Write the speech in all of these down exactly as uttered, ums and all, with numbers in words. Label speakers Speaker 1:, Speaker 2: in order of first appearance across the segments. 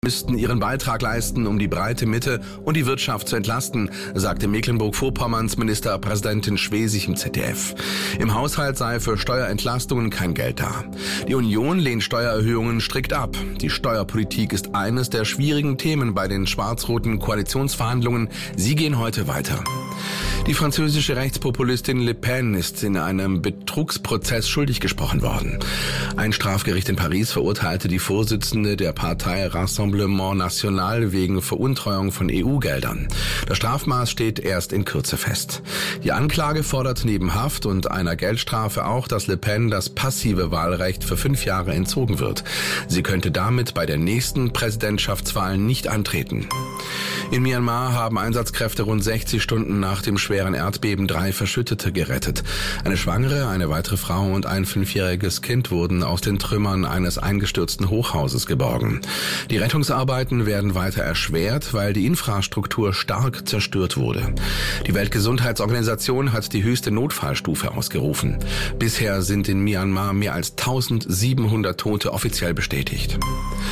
Speaker 1: müssten ihren Beitrag leisten, um die breite Mitte und die Wirtschaft zu entlasten, sagte Mecklenburg-Vorpommerns Ministerpräsidentin Schwesig im Z D F. Im Haushalt sei für Steuerentlastungen kein Geld da. Die Union lehnt Steuererhöhungen strikt ab. Die Steuerpolitik ist eines der schwierigen Themen bei den schwarz-roten Koalitionsverhandlungen. Sie gehen heute weiter. Die französische Rechtspopulistin Le Pen ist in einem Betrugsprozess schuldig gesprochen worden. Ein Strafgericht in Paris verurteilte die Vorsitzende der Partei Rassemblement National wegen Veruntreuung von E U-Geldern. Das Strafmaß steht erst in Kürze fest. Die Anklage fordert neben Haft und einer Geldstrafe auch, dass Le Pen das passive Wahlrecht für fünf Jahre entzogen wird. Sie könnte damit bei der nächsten Präsidentschaftswahl nicht antreten. In Myanmar haben Einsatzkräfte rund sechzig Stunden nach dem schweren Erdbeben drei Verschüttete gerettet. Eine Schwangere, eine weitere Frau und ein fünfjähriges Kind wurden aus den Trümmern eines eingestürzten Hochhauses geborgen. Die Rettungsarbeiten werden weiter erschwert, weil die Infrastruktur stark zerstört wurde. Die Weltgesundheitsorganisation hat die höchste Notfallstufe ausgerufen. Bisher sind in Myanmar mehr als eintausendsiebenhundert Tote offiziell bestätigt.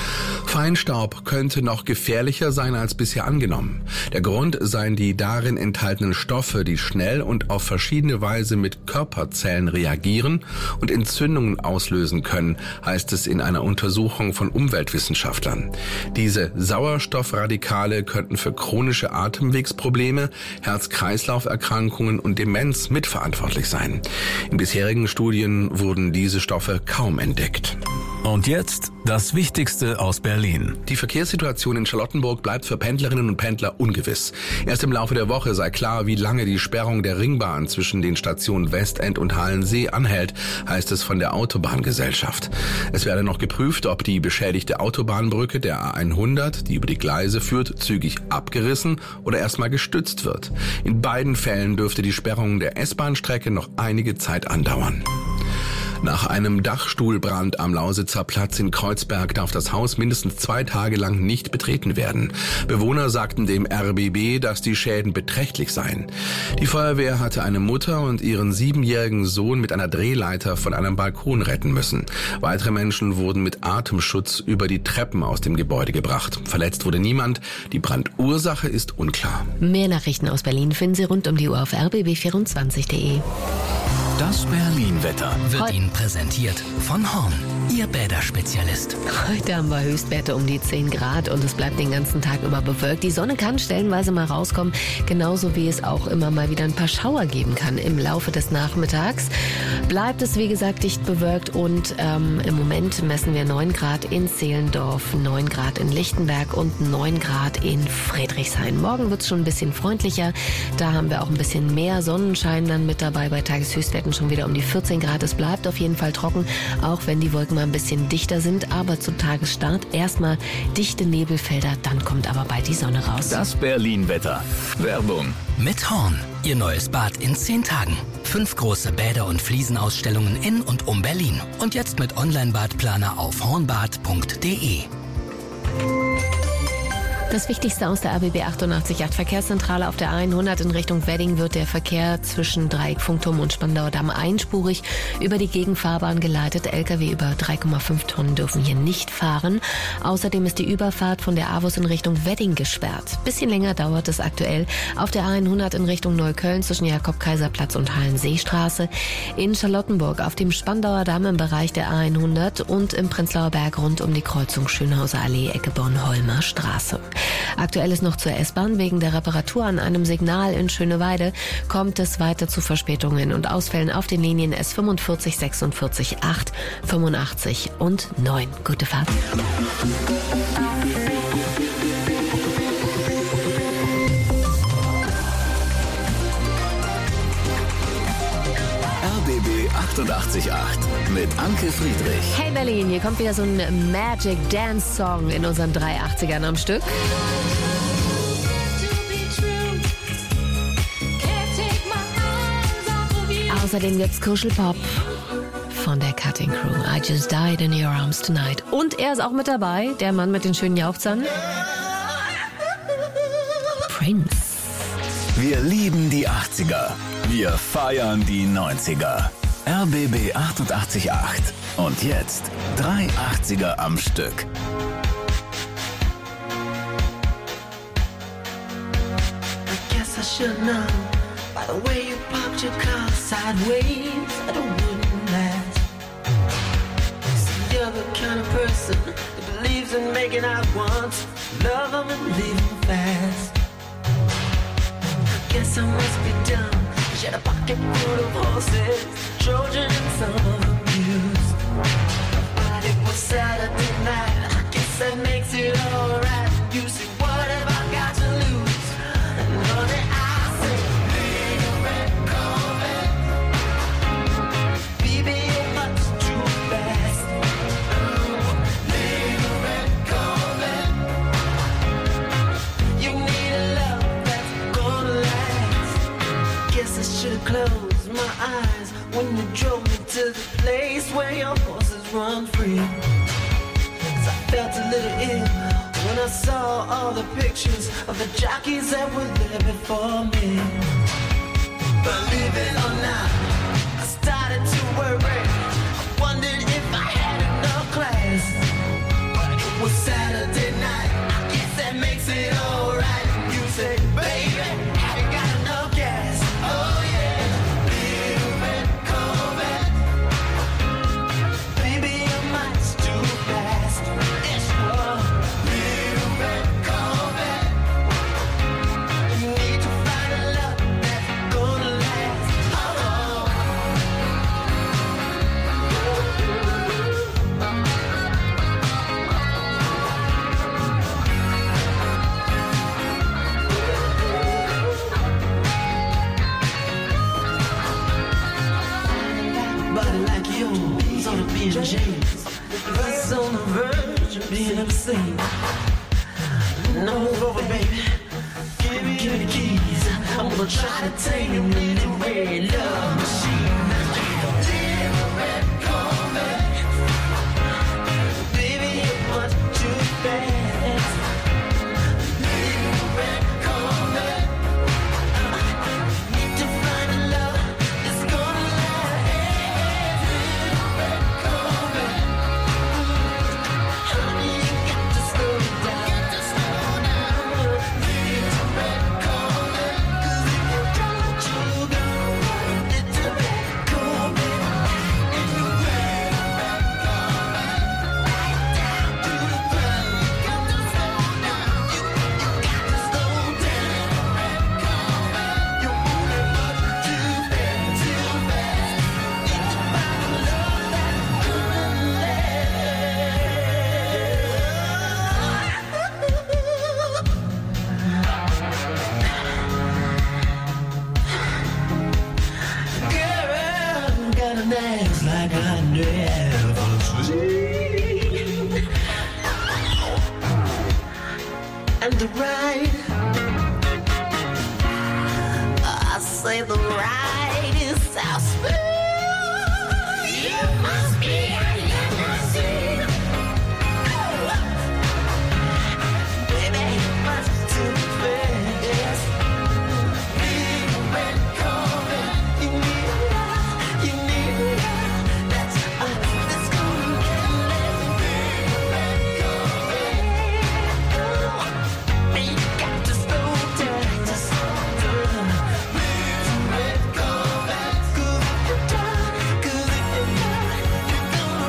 Speaker 1: Feinstaub könnte noch gefährlicher sein als bisher angenommen. Der Grund seien die darin enthaltenen Stoffe, die schnell und auf verschiedene Weise mit Körperzellen reagieren und Entzündungen auslösen können, heißt es in einer Untersuchung von Umweltwissenschaftlern. Diese Sauerstoffradikale könnten für chronische Atemwegsprobleme, Herz-Kreislauf-Erkrankungen und Demenz mitverantwortlich sein. In bisherigen Studien wurden diese Stoffe kaum entdeckt.
Speaker 2: Und jetzt das Wichtigste aus Berlin.
Speaker 1: Die Verkehrssituation in Charlottenburg bleibt für Pendlerinnen und Pendler ungewiss. Erst im Laufe der Woche sei klar, wie lange die Sperrung der Ringbahn zwischen den Stationen Westend und Halensee anhält, heißt es von der Autobahngesellschaft. Es werde noch geprüft, ob die beschädigte Autobahnbrücke der A hundert, die über die Gleise führt, zügig abgerissen oder erstmal gestützt wird. In beiden Fällen dürfte die Sperrung der S-Bahn-Strecke noch einige Zeit andauern. Nach einem Dachstuhlbrand am Lausitzer Platz in Kreuzberg darf das Haus mindestens zwei Tage lang nicht betreten werden. Bewohner sagten dem R B B, dass die Schäden beträchtlich seien. Die Feuerwehr hatte eine Mutter und ihren siebenjährigen Sohn mit einer Drehleiter von einem Balkon retten müssen. Weitere Menschen wurden mit Atemschutz über die Treppen aus dem Gebäude gebracht. Verletzt wurde niemand. Die Brandursache ist unklar.
Speaker 3: Mehr Nachrichten aus Berlin finden Sie rund um die Uhr auf r b b vierundzwanzig punkt de.
Speaker 2: Das Berlin-Wetter
Speaker 4: wird Ihnen präsentiert von Horn, Ihr Bäderspezialist.
Speaker 3: Heute haben wir Höchstwerte um die zehn Grad und es bleibt den ganzen Tag über bewölkt. Die Sonne kann stellenweise mal rauskommen, genauso wie es auch immer mal wieder ein paar Schauer geben kann im Laufe des Nachmittags. Bleibt es, wie gesagt, dicht bewölkt und ähm, im Moment messen wir neun Grad in Zehlendorf, neun Grad in Lichtenberg und neun Grad in Friedrichshain. Morgen wird es schon ein bisschen freundlicher. Da haben wir auch ein bisschen mehr Sonnenschein dann mit dabei bei Tageshöchstwerten schon wieder um die vierzehn Grad. Es bleibt auf jeden Fall trocken, auch wenn die Wolken mal ein bisschen dichter sind. Aber zu Tagesstart erstmal dichte Nebelfelder, dann kommt aber bald die Sonne raus.
Speaker 2: Das Berlin-Wetter. Werbung.
Speaker 4: Mit Horn. Ihr neues Bad in zehn Tagen. Fünf große Bäder- und Fliesenausstellungen in und um Berlin. Und jetzt mit Online-Badplaner auf hornbad punkt de.
Speaker 3: Das Wichtigste aus der A B B achtundachtzig Punkt acht Verkehrszentrale auf der A hundert in Richtung Wedding wird der Verkehr zwischen Dreieck-Funkturm und Spandauer Damm einspurig über die Gegenfahrbahn geleitet. L K W über drei Komma fünf Tonnen dürfen hier nicht fahren. Außerdem ist die Überfahrt von der A W U S in Richtung Wedding gesperrt. Bisschen länger dauert es aktuell auf der A hundert in Richtung Neukölln zwischen Jakob-Kaiser-Platz und Hallenseestraße. In Charlottenburg auf dem Spandauer Damm im Bereich der A hundert und im Prenzlauer Berg rund um die Kreuzung Schönhauser Allee, Ecke Bornholmer Straße. Aktuell ist noch zur S-Bahn. Wegen der Reparatur an einem Signal in Schöneweide kommt es weiter zu Verspätungen und Ausfällen auf den Linien S fünfundvierzig, sechsundvierzig, acht, fünfundachtzig und neun. Gute Fahrt.
Speaker 2: R B B achtundachtzig Komma acht mit Anke Friedrich.
Speaker 3: Hey Berlin, hier kommt wieder so ein Magic Dance Song in unseren drei achtzigern am Stück. Außerdem gibt's Kuschelpop von der Cutting Crew. I just died in your arms tonight. Und er ist auch mit dabei, der Mann mit den schönen Jauchzern. Prince.
Speaker 2: Wir lieben die achtziger. Wir feiern die neunziger. R B B achtundachtzig Komma acht. Und jetzt drei achtziger am Stück.
Speaker 5: should know by the way you parked your car sideways that it wouldn't last. See, you're the kind of person that believes in making out once, love them and leave them fast. I guess I must be dumb. She had a pocket full of horses, Trojan and some of them used. But it was Saturday night, I guess that makes it alright. You see, what have I got to lose? And honey, I say, little red Corvette, baby, you're much too fast. Little red Corvette, you need a love that's gonna last. Guess I should've closed my eyes when you drove me to the place where your horses run free. Cause I felt a little ill when I saw all the pictures of the jockeys that were there before me. Believe it or not, I started to worry. I wondered if I had enough class. But it was Saturday night, I guess that makes it alright. You say, baby, have you got enough gas? Oh yeah, little red Corvette, baby, you're much too fast. Yes, you are. Little red Corvette, you need to find a love that's gonna last. Oh, body like yours on a B and J, us on the verge of being obscene. No move over, baby. Give me, give me the keys. I'm gonna try to tame you with a red love machine. Little red Corvette, baby, you're much too fast. Little red Corvette, need to find a love that's gonna last. Little red Corvette, honey, you got to slow down. Little red Corvette, 'cause if you don't, you go. Little red Corvette, and you red, red Corvette, right down to the ground. You got to slow down. You, you got to slow down. Red Corvette, you're moving much too fast, too fast. Need to find a love that's gonna last. Girl, got an ass like I never seen. And the ride, I say the ride is so smooth. You must be a limousine. Baby, much too fast. Little red Corvette, you need a love, you need a love that's, uh, that's gonna last. Little red Corvette, oh, you got to slow down, to slow down. Little red Corvette, 'cause if you don't, 'cause if you don't, you're gonna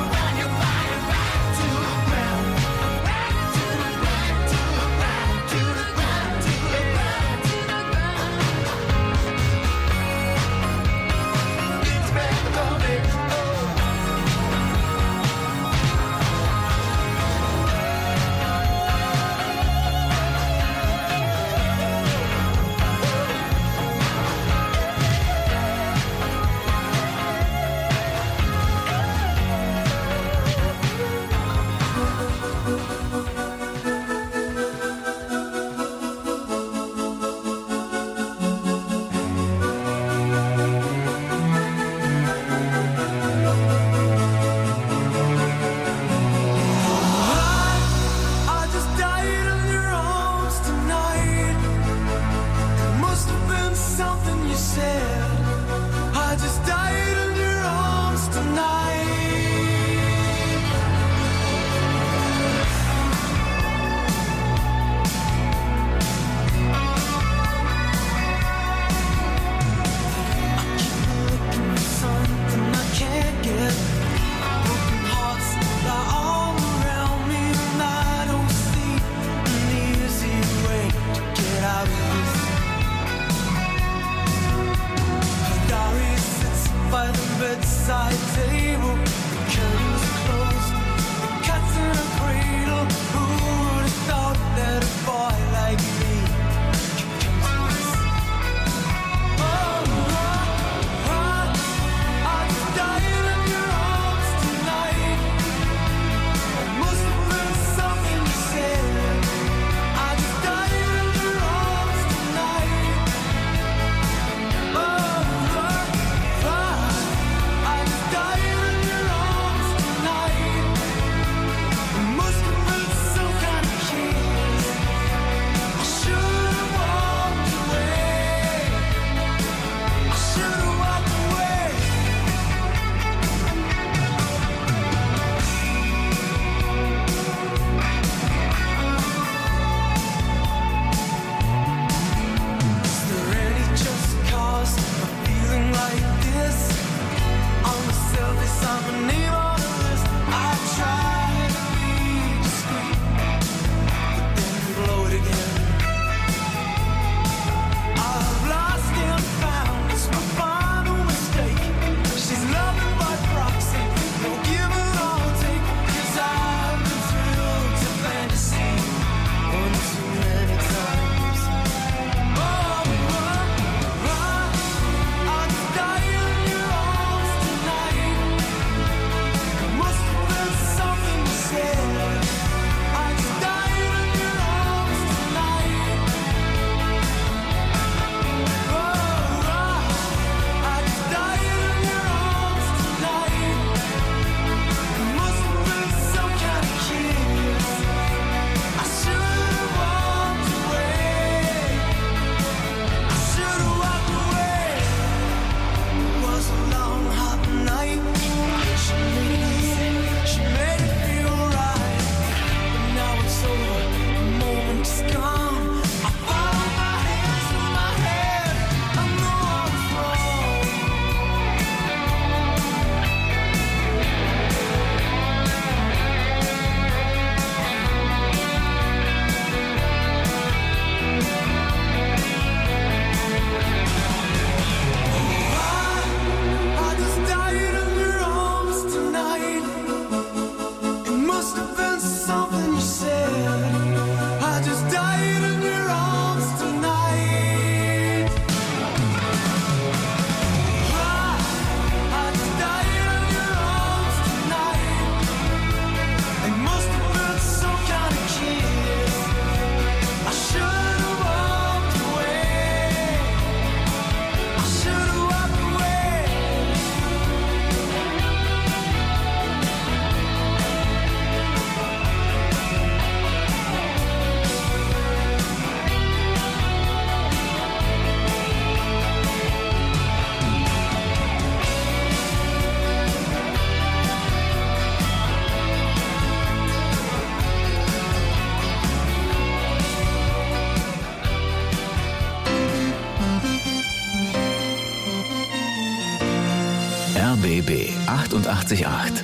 Speaker 2: B B achtundachtzig Komma acht.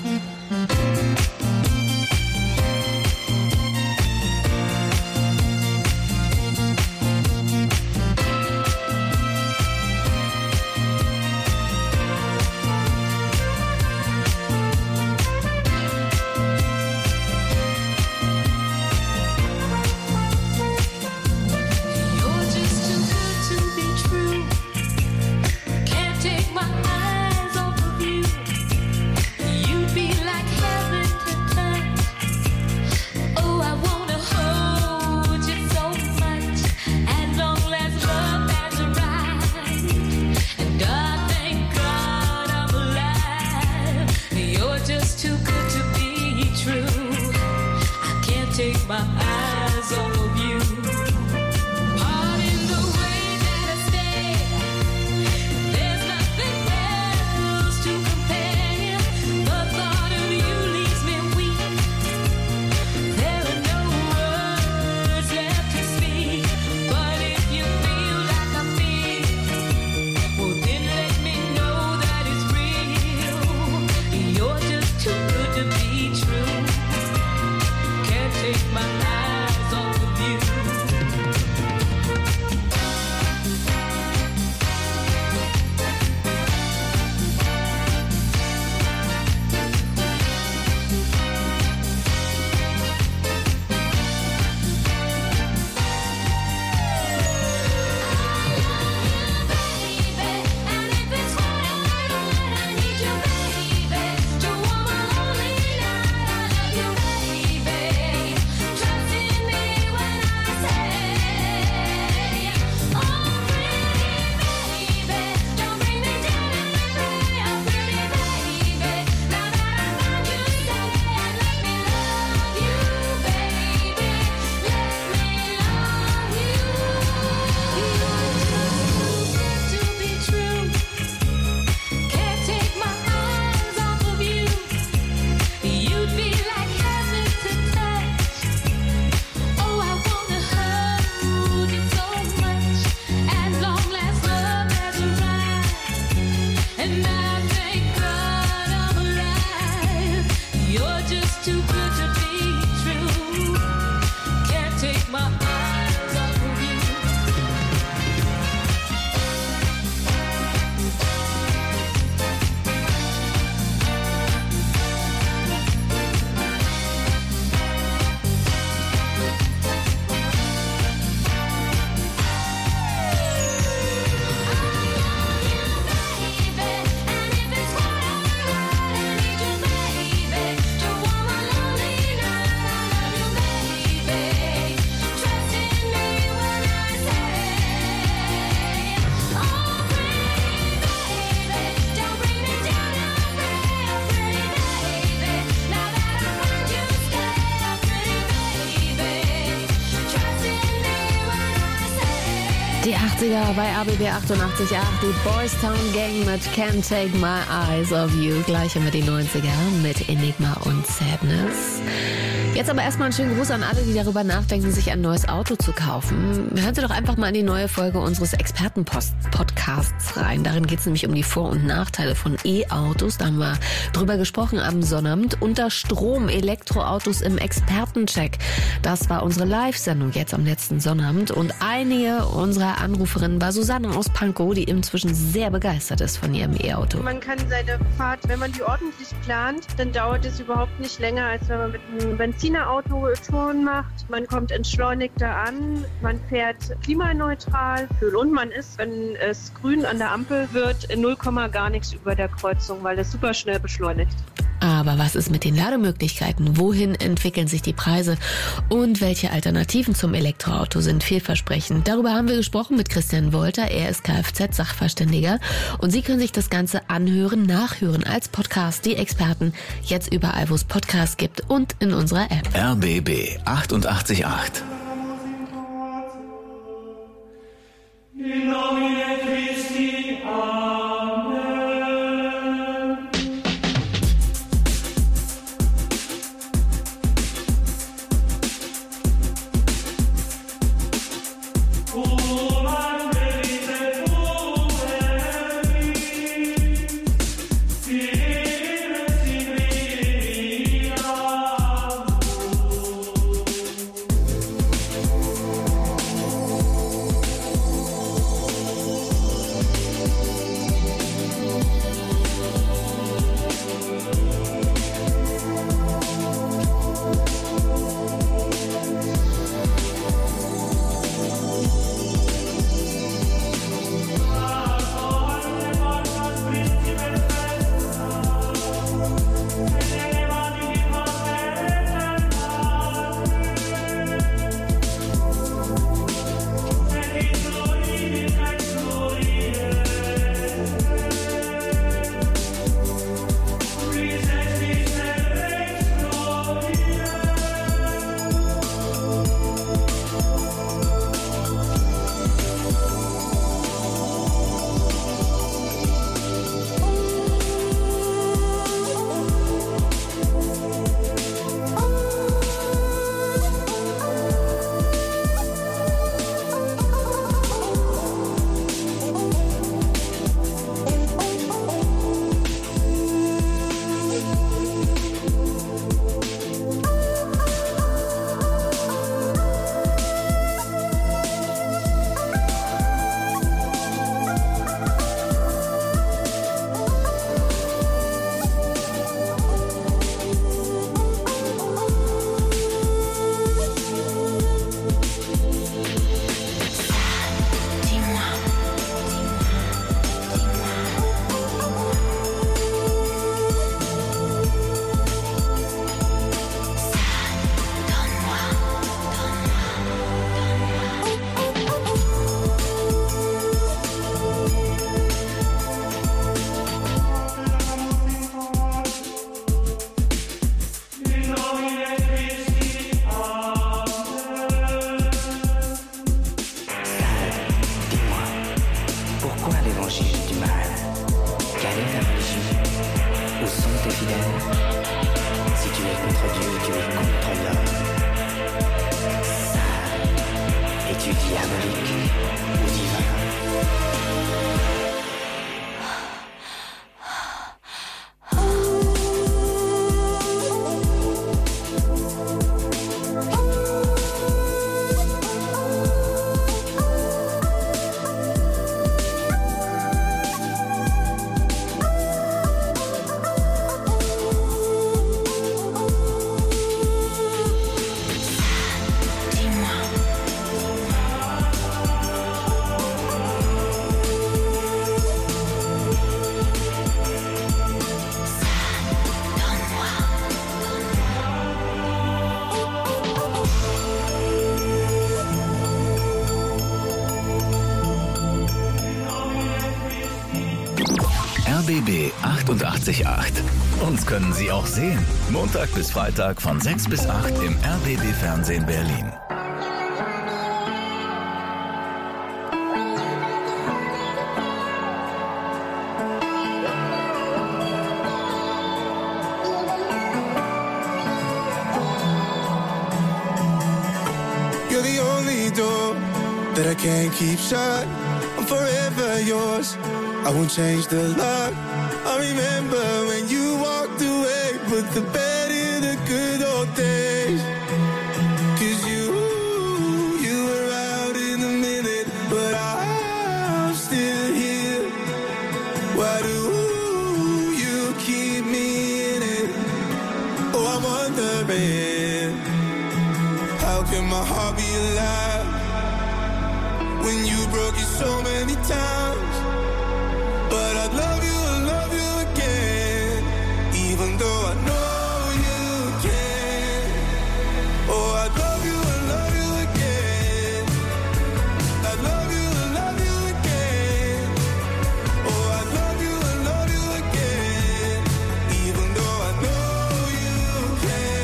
Speaker 3: Die achtziger bei A B B achtundachtzig Komma acht, die Boys Town Gang mit Can't Take My Eyes Off You. Gleich haben wir die neunziger mit Enigma und Sadness. Jetzt aber erstmal einen schönen Gruß an alle, die darüber nachdenken, sich ein neues Auto zu kaufen. Hören Sie doch einfach mal in die neue Folge unseres Expertenpodcasts rein. Darin geht es nämlich um die Vor- und Nachteile von E-Autos. Da haben wir drüber gesprochen am Sonnabend. Unter Strom, Elektroautos im Expertencheck. Das war unsere Live-Sendung jetzt am letzten Sonnabend. Und einige unserer Anruferinnen war Susanne aus Pankow, die inzwischen sehr begeistert ist von ihrem E-Auto.
Speaker 6: Man kann seine Fahrt, wenn man die ordentlich plant, dann dauert es überhaupt nicht länger, als wenn man mit einem Benzinerauto Touren macht. Man kommt entschleunigter an, man fährt klimaneutral und man ist, wenn es grün an der Ampel wird, in null Komma gar nichts über der Kreuzung, weil es super schnell beschleunigt.
Speaker 3: Aber was ist mit den Lademöglichkeiten? Wohin entwickeln sich die Preise? Und welche Alternativen zum Elektroauto sind vielversprechend? Darüber haben wir gesprochen mit Christian Wolter. Er ist Kfz-Sachverständiger. Und Sie können sich das Ganze anhören, nachhören als Podcast. Die Experten jetzt überall, wo es Podcasts gibt und in unserer App.
Speaker 2: R B B achtundachtzig Komma acht.
Speaker 5: In nomine Christi, Amen. See
Speaker 7: es-tu diabolique ou divin?
Speaker 2: R B B achtundachtzig Komma acht. Uns können Sie auch sehen. Montag bis Freitag von sechs bis acht im R B B Fernsehen Berlin.
Speaker 8: You're the only door that I can't keep shut. I'm forever yours. I won't change the lock. I remember when you walked away, put the bed in the good old days. Cause you, you were out in a minute, but I'm still here. Why do you keep me in it? Oh, I'm wondering, how can my heart be alive when you broke it so many times? But I'd love you, I'd love you again, even though I know you can. Oh, I'd love you, I'd love you again. I'd love you, I'd love you again. Oh, I'd love you, I'd love you again, even though I know you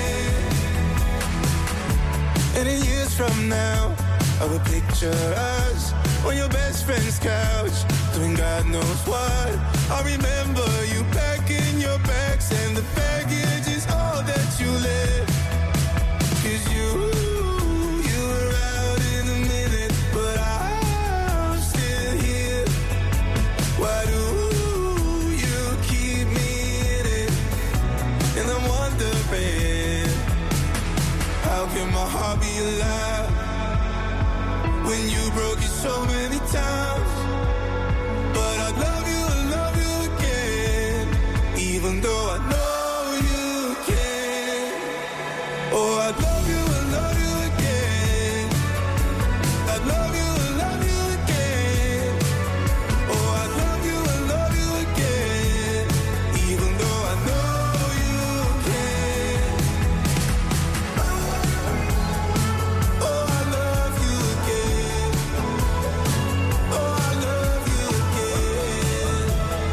Speaker 8: can. And in years from now, I will picture us on your best friend's couch, doing God knows what. I remember you packing your bags, and the baggage is all that you left. Cause you, you were out in a minute, but I'm still here. Why do you keep me in it? And I'm wondering, how can my heart be alive when you broke it so many times? But I'd love you, I'd love you again, even though I know you can. Oh, I'd love you, I'd love you again. I'd love you, I'd love you again. Oh, I'd love you, I'd love you again, even though I know you can. Oh, I love you again. Oh, I love you again,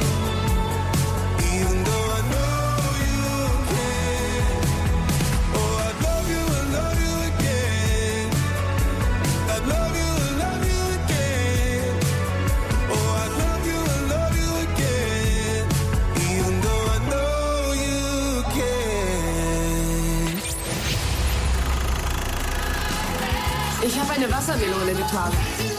Speaker 8: even though I know you can. Oh, I love you, I love you again. I love you, I love you again. Oh, I love you, I love you again, even though I know you can.
Speaker 9: Ich habe eine Wassermelone getragen.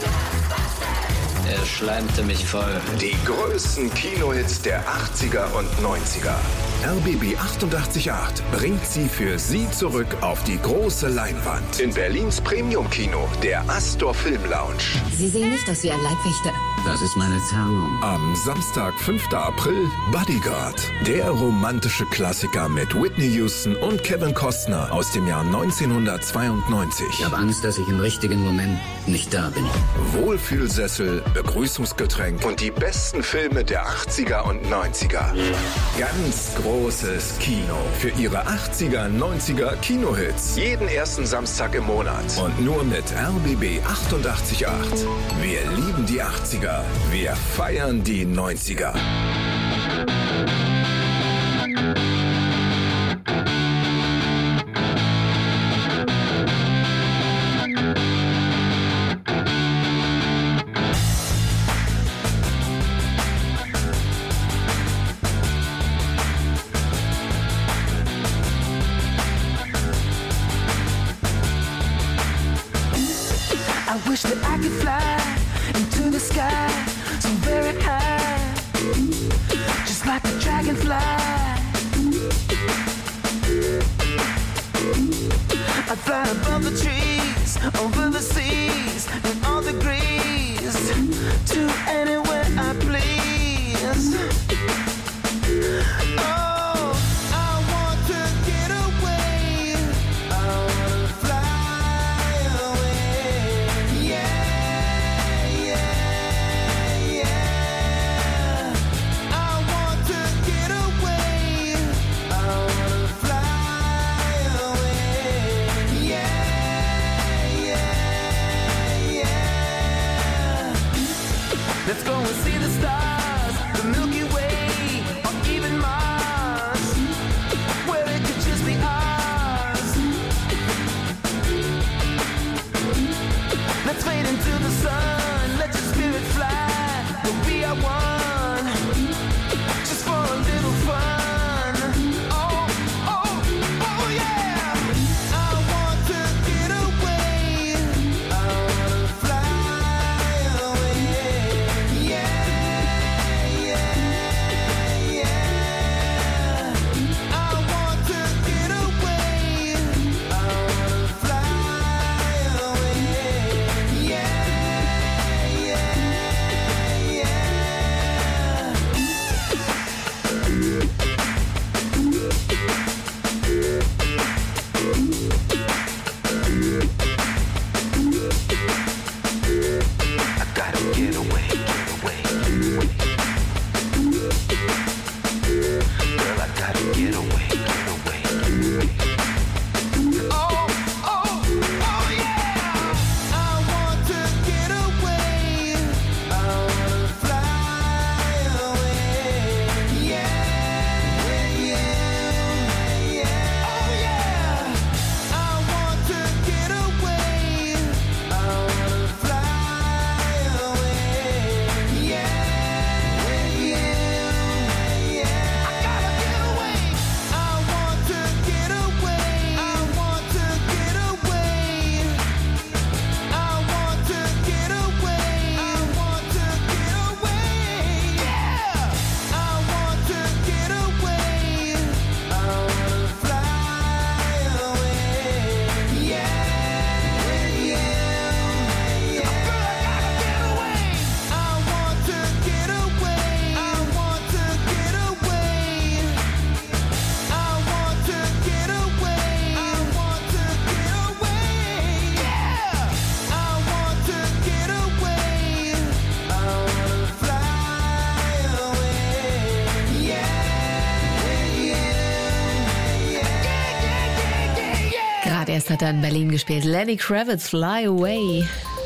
Speaker 7: Er schleimte mich voll.
Speaker 1: Die größten Kinohits der achtziger und neunziger. R B B achtundachtzig Komma acht bringt sie für Sie zurück auf die große Leinwand. In Berlins Premium-Kino, der Astor Film Lounge.
Speaker 10: Sie sehen nicht aus wie ein Leibwächter.
Speaker 7: Das ist meine Tarnung.
Speaker 1: Am Samstag, fünfter April, Bodyguard. Der romantische Klassiker mit Whitney Houston und Kevin Costner aus dem Jahr neunzehnhundertzweiundneunzig.
Speaker 7: Ich habe Angst, dass ich im richtigen Moment nicht da bin.
Speaker 1: Wohlfühlsessel, Begrüßungsgetränk und die besten Filme der achtziger und neunziger. Ganz großes Kino für Ihre achtziger, neunziger Kinohits. Jeden ersten Samstag im Monat. Und nur mit R B B achtundachtzig Komma acht. Wir lieben die achtziger. Wir feiern die neunziger.
Speaker 5: I wish that I could fly into the sky so very high, just like a dragonfly. I'd fly above the trees, over the seas, and all degrees, to anywhere I please. Oh, I want to get away, I want to fly away. Yeah, yeah, yeah. I want to get away, I want to fly away. Yeah, yeah, yeah. Let's go and see the stars, the Milky Way, or even Mars, where it could just be ours. Let's fade into the sun, let your spirit fly, but we are one, just for a little fun. Oh, oh, oh yeah. I want to get away, I want to fly away. Yeah, yeah, yeah. I want to get away, I want to fly away. Yeah, yeah, yeah. I gotta get away, get away, get away. Girl, I gotta get away, get away, get away. Oh, oh, oh yeah. I want to get away, I want to fly away. Yeah, yeah, yeah. Oh yeah. I want to get away, I want to fly away. Yeah, yeah, yeah. I gotta get away. I want to get away. I want to get away. I want to get away. I want to get away. Yeah. I want to get away. I want to fly away. Yeah, yeah, yeah. Girl, I gotta get away. I want to get away. I want to get away. I want to get away. I want to get away. Yeah. I want to get away. I want to fly away. Yeah, yeah, yeah, yeah, yeah.
Speaker 3: Gerade erst hat er in Berlin gespielt. Lenny Kravitz, Fly Away.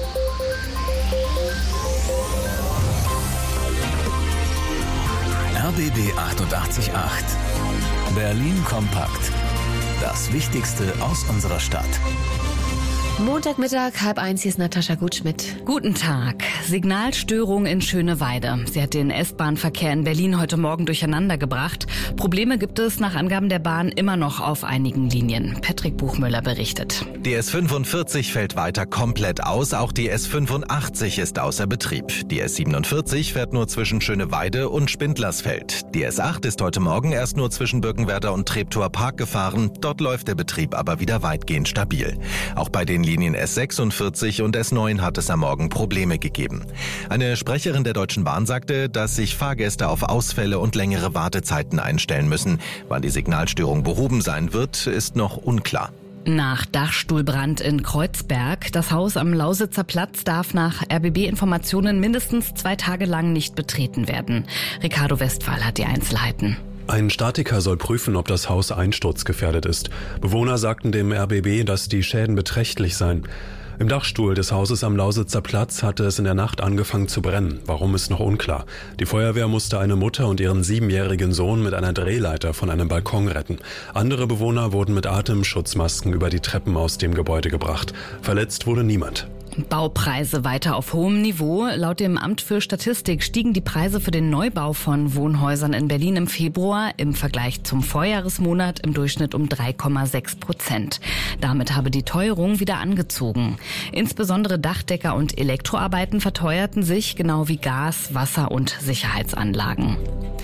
Speaker 2: R B B achtundachtzig Komma acht. Berlin kompakt. Das Wichtigste aus unserer Stadt.
Speaker 3: Montagmittag, halb eins, hier ist Natascha Gutschmidt.
Speaker 11: Guten Tag. Signalstörung in Schöneweide. Sie hat den S-Bahn-Verkehr in Berlin heute Morgen durcheinander gebracht. Probleme gibt es nach Angaben der Bahn immer noch auf einigen Linien. Patrick Buchmüller berichtet.
Speaker 12: Die S fünfundvierzig fällt weiter komplett aus, auch die S fünfundachtzig ist außer Betrieb. Die S siebenundvierzig fährt nur zwischen Schöneweide und Spindlersfeld. Die S acht ist heute Morgen erst nur zwischen Birkenwerder und Treptower Park gefahren, dort läuft der Betrieb aber wieder weitgehend stabil. Auch bei den Linien S sechsundvierzig und S neun hat es am Morgen Probleme gegeben. Eine Sprecherin der Deutschen Bahn sagte, dass sich Fahrgäste auf Ausfälle und längere Wartezeiten einstellen müssen. Wann die Signalstörung behoben sein wird, ist noch unklar.
Speaker 11: Nach Dachstuhlbrand in Kreuzberg. Das Haus am Lausitzer Platz darf nach R B B-Informationen mindestens zwei Tage lang nicht betreten werden. Ricardo Westphal hat die Einzelheiten.
Speaker 13: Ein Statiker soll prüfen, ob das Haus einsturzgefährdet ist. Bewohner sagten dem R B B, dass die Schäden beträchtlich seien. Im Dachstuhl des Hauses am Lausitzer Platz hatte es in der Nacht angefangen zu brennen. Warum, ist noch unklar. Die Feuerwehr musste eine Mutter und ihren siebenjährigen Sohn mit einer Drehleiter von einem Balkon retten. Andere Bewohner wurden mit Atemschutzmasken über die Treppen aus dem Gebäude gebracht. Verletzt wurde niemand.
Speaker 11: Baupreise weiter auf hohem Niveau. Laut dem Amt für Statistik stiegen die Preise für den Neubau von Wohnhäusern in Berlin im Februar im Vergleich zum Vorjahresmonat im Durchschnitt um drei Komma sechs Prozent. Damit habe die Teuerung wieder angezogen. Insbesondere Dachdecker und Elektroarbeiten verteuerten sich, genau wie Gas, Wasser und Sicherheitsanlagen.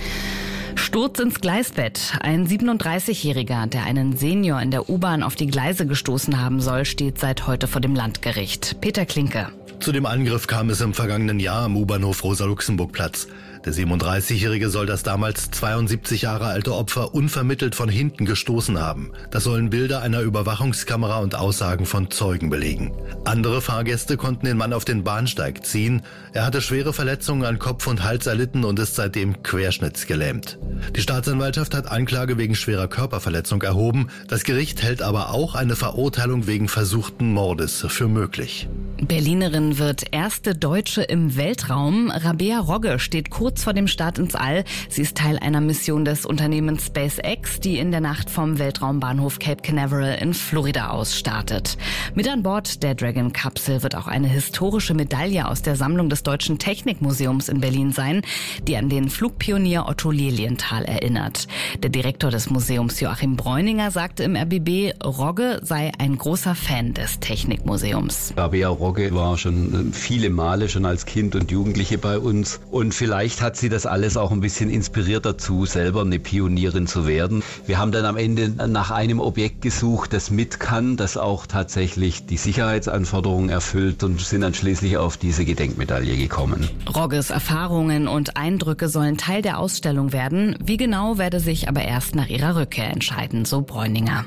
Speaker 11: Sturz ins Gleisbett. Ein siebenunddreißigjähriger, der einen Senior in der U-Bahn auf die Gleise gestoßen haben soll, steht seit heute vor dem Landgericht. Peter Klinke.
Speaker 14: Zu dem Angriff kam es im vergangenen Jahr am U-Bahnhof Rosa-Luxemburg-Platz. Der siebenunddreißigjährige soll das damals zweiundsiebzig Jahre alte Opfer unvermittelt von hinten gestoßen haben. Das sollen Bilder einer Überwachungskamera und Aussagen von Zeugen belegen. Andere Fahrgäste konnten den Mann auf den Bahnsteig ziehen. Er hatte schwere Verletzungen an Kopf und Hals erlitten und ist seitdem querschnittsgelähmt. Die Staatsanwaltschaft hat Anklage wegen schwerer Körperverletzung erhoben. Das Gericht hält aber auch eine Verurteilung wegen versuchten Mordes für möglich.
Speaker 11: Berlinerin wird erste Deutsche im Weltraum. Rabea Rogge steht kurz vor dem Start ins All. Sie ist Teil einer Mission des Unternehmens SpaceX, die in der Nacht vom Weltraumbahnhof Cape Canaveral in Florida aus startet. Mit an Bord der Dragon-Kapsel wird auch eine historische Medaille aus der Sammlung des Deutschen Technikmuseums in Berlin sein, die an den Flugpionier Otto Lilienthal erinnert. Der Direktor des Museums Joachim Bräuninger sagte im R B B, Rogge sei ein großer Fan des Technikmuseums.
Speaker 15: Rabea Rogge war schon viele Male schon als Kind und Jugendliche bei uns und vielleicht hat sie das alles auch ein bisschen inspiriert dazu, selber eine Pionierin zu werden. Wir haben dann am Ende nach einem Objekt gesucht, das mit kann, das auch tatsächlich die Sicherheitsanforderungen erfüllt und sind dann schließlich auf diese Gedenkmedaille gekommen.
Speaker 11: Rogges Erfahrungen und Eindrücke sollen Teil der Ausstellung werden. Wie genau, werde sich aber erst nach ihrer Rückkehr entscheiden, so Bräuninger.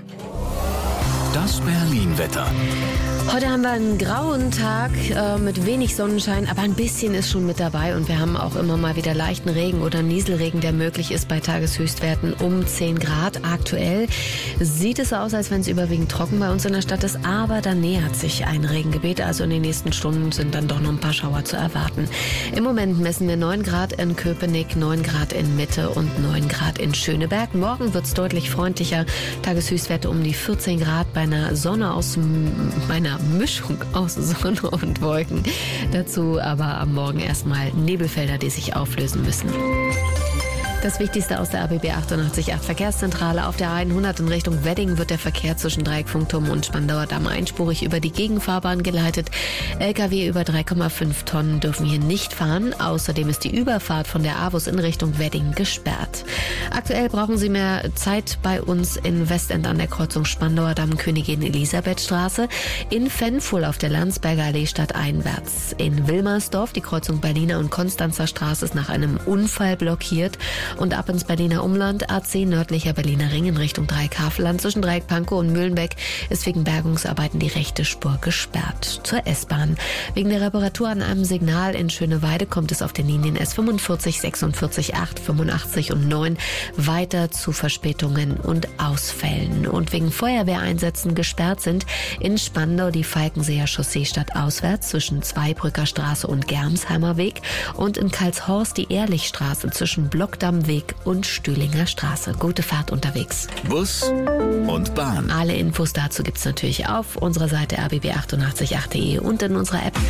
Speaker 2: Das Berlin-Wetter.
Speaker 3: Heute haben wir einen grauen Tag äh, mit wenig Sonnenschein, aber ein bisschen ist schon mit dabei und wir haben auch immer mal wieder leichten Regen oder Nieselregen, der möglich ist bei Tageshöchstwerten um zehn Grad. Aktuell sieht es so aus, als wenn es überwiegend trocken bei uns in der Stadt ist, aber da nähert sich ein Regengebiet, also in den nächsten Stunden sind dann doch noch ein paar Schauer zu erwarten. Im Moment messen wir neun Grad in Köpenick, neun Grad in Mitte und neun Grad in Schöneberg. Morgen wird es deutlich freundlicher, Tageshöchstwerte um die vierzehn Grad bei einer Sonne aus meiner Mischung aus Sonne und Wolken. Dazu aber am Morgen erstmal Nebelfelder, die sich auflösen müssen. Das Wichtigste aus der A B B achtundachtzig Komma acht Verkehrszentrale. Auf der hundert in Richtung Wedding wird der Verkehr zwischen Dreieckfunkturm und Spandauer Damm einspurig über die Gegenfahrbahn geleitet. L K W über drei Komma fünf Tonnen dürfen hier nicht fahren. Außerdem ist die Überfahrt von der A W U S in Richtung Wedding gesperrt. Aktuell brauchen Sie mehr Zeit bei uns in Westend an der Kreuzung Spandauer Damm, Königin Elisabeth Straße. In Fennfuhl auf der Landsberger Allee stadteinwärts. In Wilmersdorf die Kreuzung Berliner und Konstanzer Straße ist nach einem Unfall blockiert. Und ab ins Berliner Umland, A zehn nördlicher Berliner Ring in Richtung Dreieck-Havelland. Zwischen Dreieck-Pankow und Mühlenbeck ist wegen Bergungsarbeiten die rechte Spur gesperrt. Zur S-Bahn. Wegen der Reparatur an einem Signal in Schöneweide kommt es auf den Linien S fünfundvierzig, sechsundvierzig, acht, fünfundachtzig und neun weiter zu Verspätungen und Ausfällen. Und wegen Feuerwehreinsätzen gesperrt sind in Spandau die Falkenseer Chaussee stadtauswärts zwischen Zweibrücker Straße und Germsheimer Weg und in Karlshorst die Ehrlichstraße zwischen Blockdamm Weg und Stühlinger Straße. Gute Fahrt unterwegs.
Speaker 2: Bus und Bahn.
Speaker 3: Alle Infos dazu gibt's natürlich auf unserer Seite r b b achtundachtzig Komma acht punkt de und in unserer App.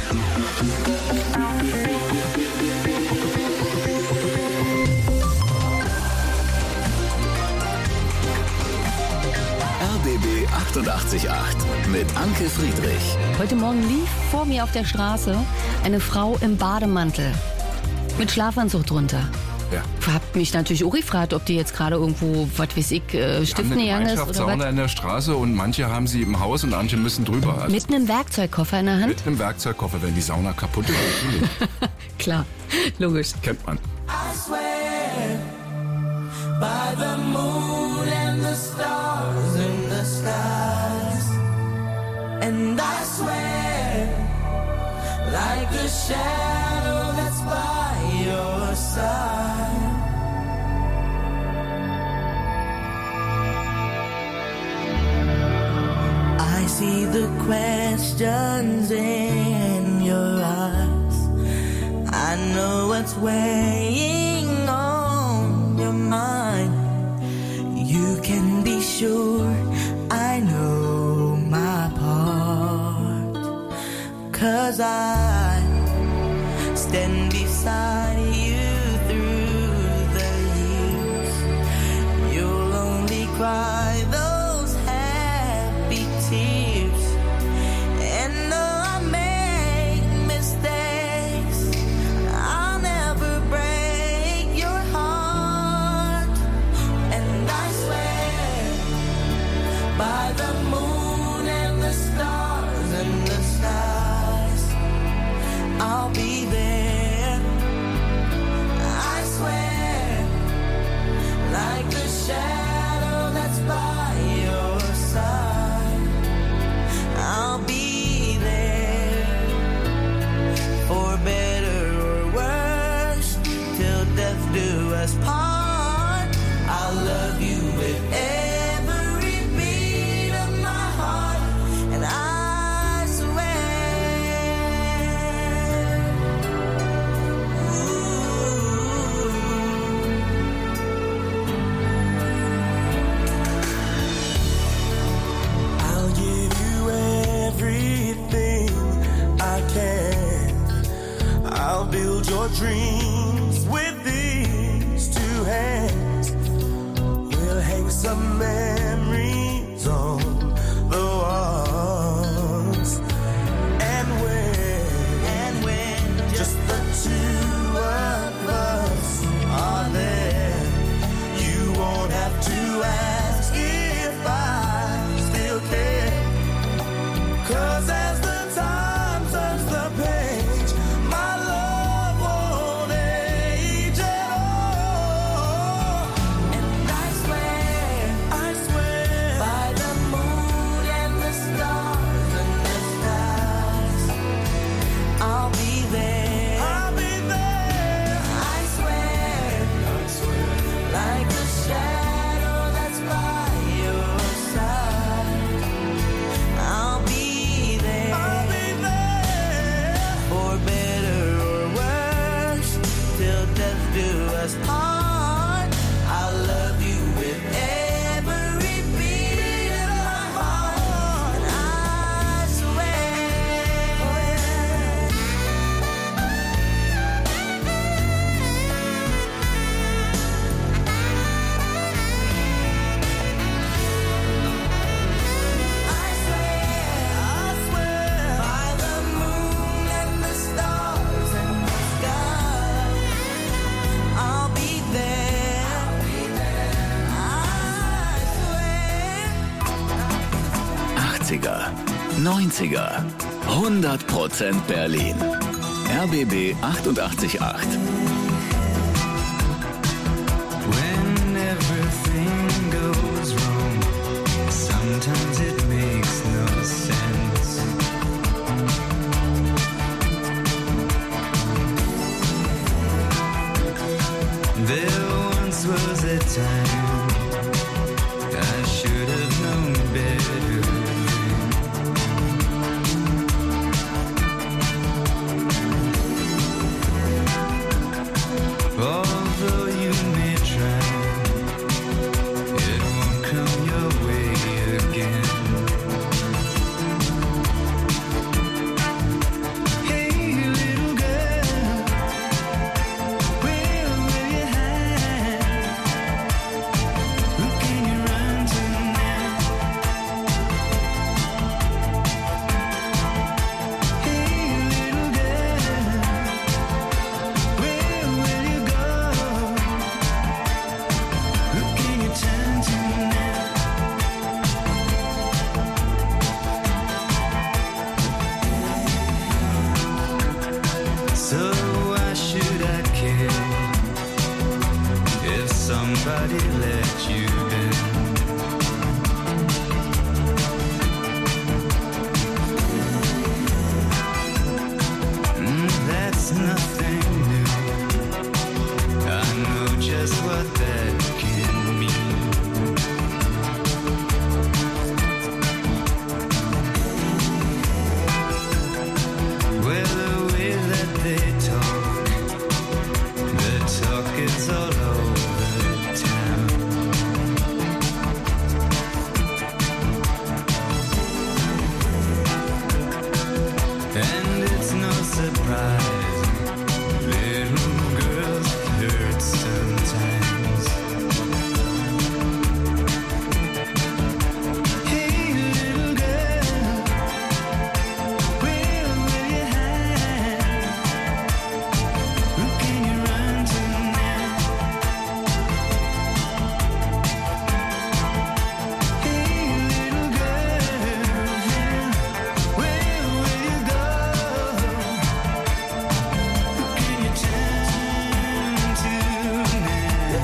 Speaker 2: R B B achtundachtzig Komma acht mit Anke Friedrich.
Speaker 16: Heute Morgen lief vor mir auf der Straße eine Frau im Bademantel mit Schlafanzug drunter.
Speaker 17: Ja.
Speaker 16: Hab mich natürlich auch gefragt, ob die jetzt gerade irgendwo, was weiß ich, äh, stiften gegangen ist oder
Speaker 17: was. In der Straße und manche haben sie im Haus und manche müssen drüber. Also
Speaker 16: mit einem Werkzeugkoffer in der Hand?
Speaker 17: Mit einem Werkzeugkoffer, wenn die Sauna kaputt ist.
Speaker 16: Klar, logisch.
Speaker 17: Kennt man.
Speaker 5: I swear by the moon and the stars in the skies, and I swear like a shadow that's by your side. I see the questions in your eyes. I know what's weighing on your mind. You can be sure I know my part, 'cause I stand beside you through the years. You'll only cry those happy tears. And though I make mistakes, I'll never break your heart. And I swear by the moon and the stars and the skies, I'll be there. I swear, like the shadow that's by your side, I'll be there. For better or worse, till death do us part. I'll love you with every beat of my heart. And I swear, I'll give you everything I can. I'll build your dreams with these two hands. We'll hang some memories on the walls. And when, and when just the two of us are there, you won't have to ask if I still care. 'Cause as the time turns the page, my love won't age at all. And I swear, I swear, by the moon and the stars and the skies, I'll be there. I'll be there. I swear, I swear, like the shadow that's by your side, I'll be there. I'll be there. For better or worse, till death do us part. I'll love you with every beat of my heart. And I swear. I swear, I swear, by the moon and the stars and the sky, I'll be there. I swear.
Speaker 2: achtziger, neunziger, hundert Prozent Berlin. R B B achtundachtzig Komma acht.
Speaker 5: When everything goes wrong, sometimes it makes no sense. There once was a time I should have known better then. Although you may try, it won't come your way again. Hey, little girl, where will you hide? Who can you run to now? Hey, little girl, where will you go? Who can you turn to now? So why should I care if somebody let you down? Mm, that's nothing new. I know just what that can mean. Well, the way that they talk, the talk is all over town. cries. Little girls hurt sometimes. Hey little girl, where will you hide? Who can you run to now? Hey little girl, where will you go? Who can you turn to now?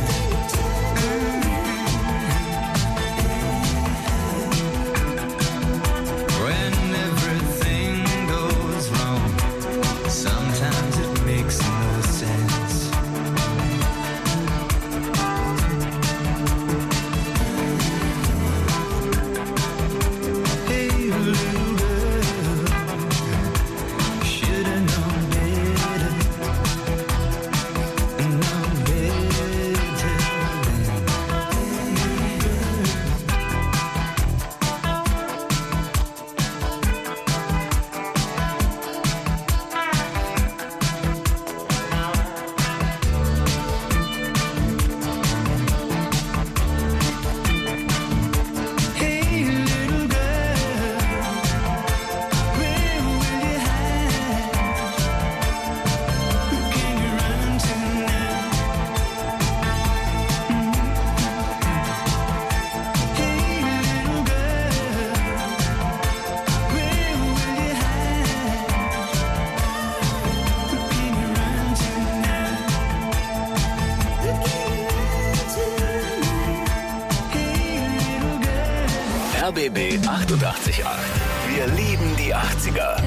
Speaker 5: When everything goes wrong, sometimes it makes no sense. Hey little girl, should've known better, known better then. Hey little girl, where will you hide? Who can you run to now? Hey little girl, where will you hide? Who can you run to now? Who can you run to now? Hey little girl.
Speaker 2: R B B achtundachtzig Komma acht. Wir lieben die achtziger.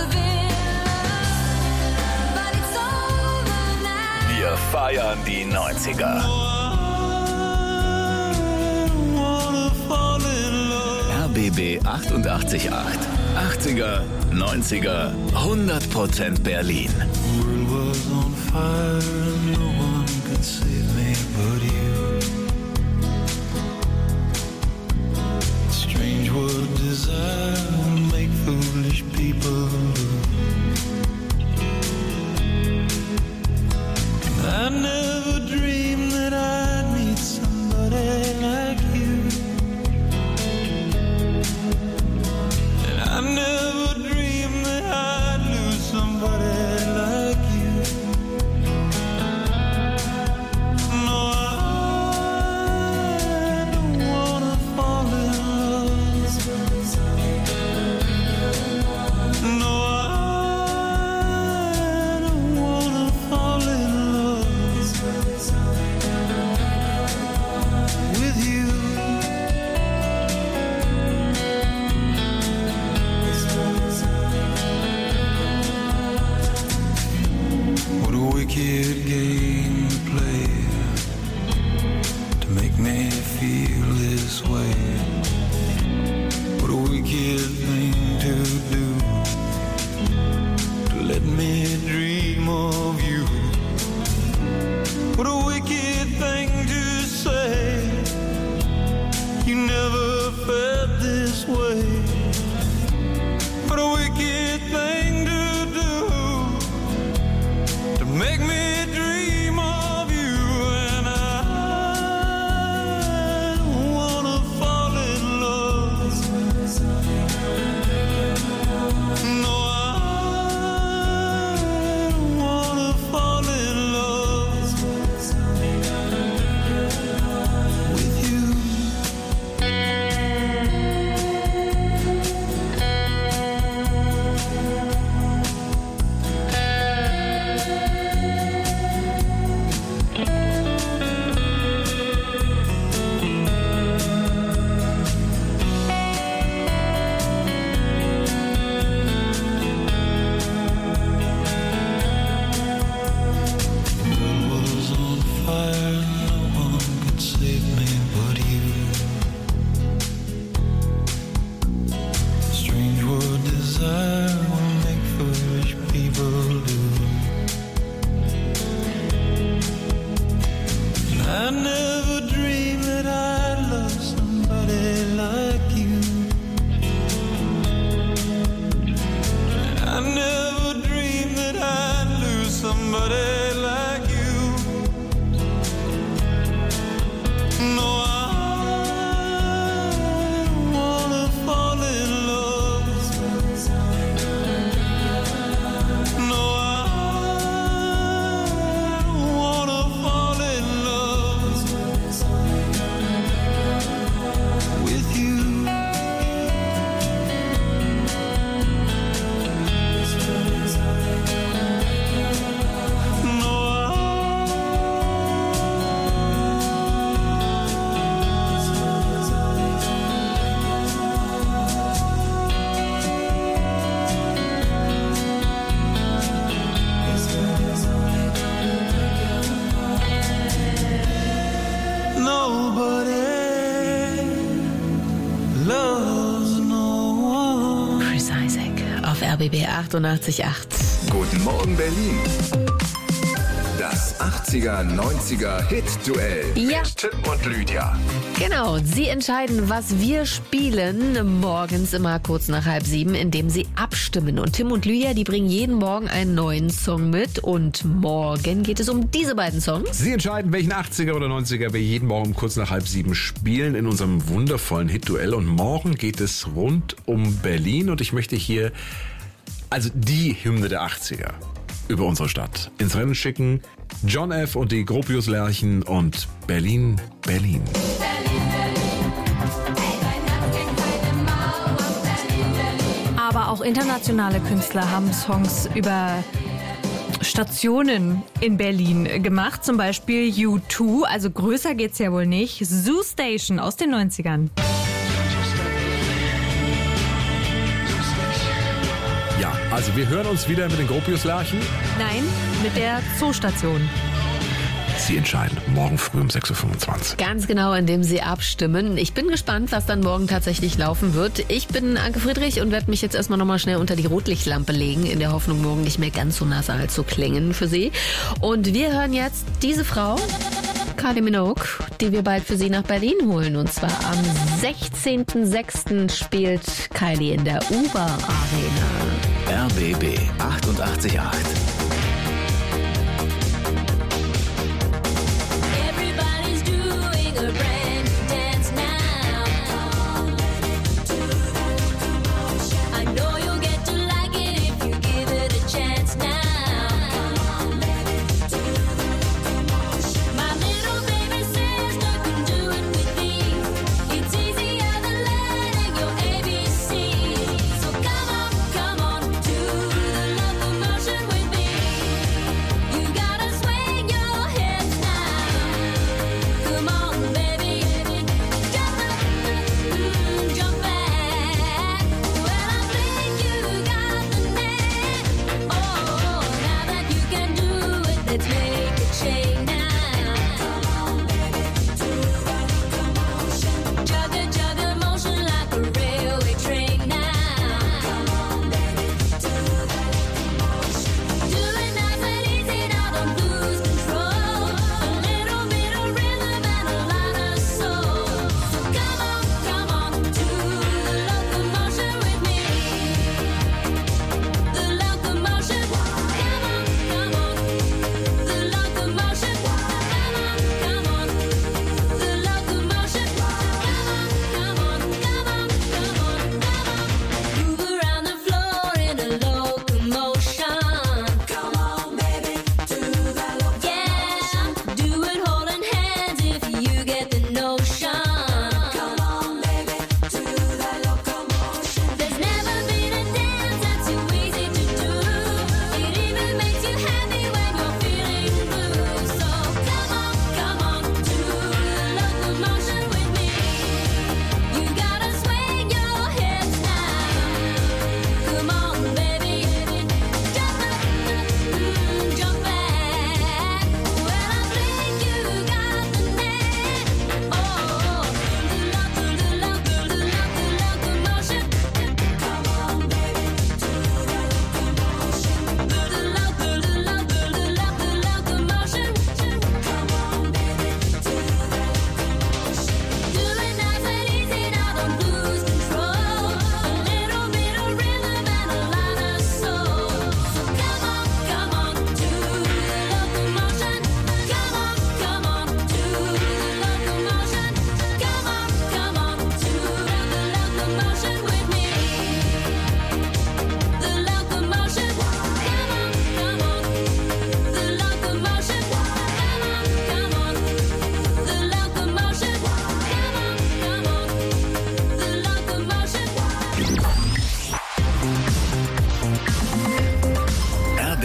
Speaker 2: Wir feiern die neunziger. R B B achtundachtzig Komma acht. achtziger, neunziger, hundert Prozent Berlin.
Speaker 5: World was on fire, no one could save me but you. Strange what desire make foolish people do. I never dreamed that I'd meet somebody like you. And I never dreamed that I'd lose somebody like you. No, I don't wanna fall in love. No,
Speaker 8: somebody like you. No, I wanna fall in love. No, I wanna fall in love with you.
Speaker 3: Chris Isaak auf R B B achtundachtzig Komma acht.
Speaker 18: Guten Morgen Berlin. Das achtziger, neunziger Hit-Duell
Speaker 3: Ja.
Speaker 18: mit Tim und Lydia.
Speaker 3: Genau, sie entscheiden, was wir spielen, morgens immer kurz nach halb sieben, indem sie abstimmen. Und Tim und Lydia, die bringen jeden Morgen einen neuen Song mit. Und morgen geht es um diese beiden Songs.
Speaker 1: Sie entscheiden, welchen achtziger oder neunziger wir jeden Morgen um kurz nach halb sieben spielen in unserem wundervollen Hit-Duell. Und morgen geht es rund um Berlin. Und ich möchte hier also die Hymne der achtziger über unsere Stadt ins Rennen schicken. John F. und die Gropius-Lerchen und Berlin, Berlin.
Speaker 19: Aber auch internationale Künstler haben Songs über Stationen in Berlin gemacht. Zum Beispiel U zwei, also größer geht's ja wohl nicht. Zoo Station aus den neunzigern.
Speaker 1: Ja, also wir hören uns wieder mit den Gropius-Lerchen.
Speaker 19: Nein, mit der Zoostation.
Speaker 1: Sie entscheiden morgen früh um sechs Uhr fünfundzwanzig.
Speaker 3: Ganz genau, indem sie abstimmen. Ich bin gespannt, was dann morgen tatsächlich laufen wird. Ich bin Anke Friedrich und werde mich jetzt erstmal nochmal schnell unter die Rotlichtlampe legen, in der Hoffnung, morgen nicht mehr ganz so nasal zu klingen für Sie. Und wir hören jetzt diese Frau, Kylie Minogue, die wir bald für Sie nach Berlin holen. Und zwar am sechzehnten sechsten spielt Kylie in der Uber Arena.
Speaker 2: R B B achtundachtzig Komma acht.